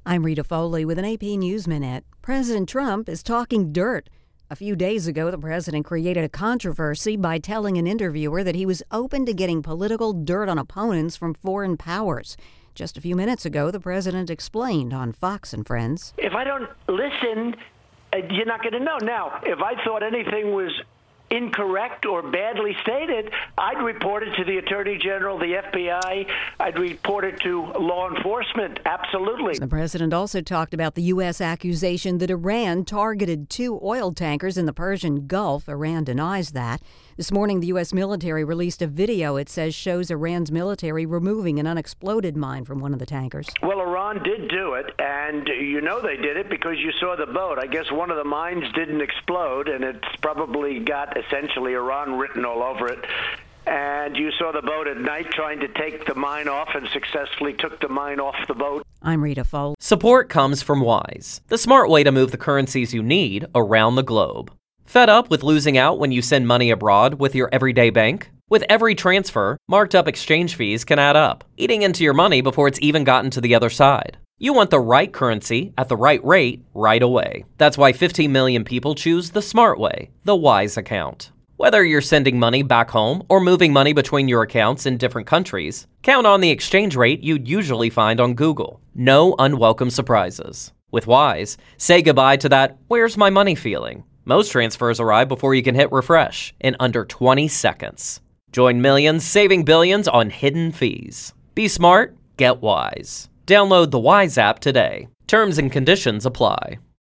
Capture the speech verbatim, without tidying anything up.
I'm Rita Foley with an A P News Minute. President Trump is talking dirt. A few days ago, the president created a controversy by telling an interviewer that he was open to getting political dirt on opponents from foreign powers. Just a few minutes ago, the president explained on Fox and Friends. If I don't listen, uh, you're not going to know. Now, if I thought anything was incorrect or badly stated, I'd report it to the Attorney General, the F B I. I'd report it to law enforcement. Absolutely. The president also talked about the U S accusation that Iran targeted two oil tankers in the Persian Gulf. Iran denies that. This morning, the U S military released a video it says shows Iran's military removing an unexploded mine from one of the tankers. Well, Iran did do it, and you know they did it because you saw the boat. I guess one of the mines didn't explode, and it's probably got essentially Iran written all over it. And you saw the boat at night trying to take the mine off and successfully took the mine off the boat. I'm Rita Foley. Support comes from Wise, the smart way to move the currencies you need around the globe. Fed up with losing out when you send money abroad with your everyday bank? With every transfer, marked up exchange fees can add up, eating into your money before it's even gotten to the other side. You want the right currency at the right rate right away. That's why fifteen million people choose the smart way, the Wise account. Whether you're sending money back home or moving money between your accounts in different countries, count on the exchange rate you'd usually find on Google. No unwelcome surprises. With Wise, say goodbye to that "where's my money" feeling. Most transfers arrive before you can hit refresh in under twenty seconds. Join millions saving billions on hidden fees. Be smart, get Wise. Download the Wise app today. Terms and conditions apply.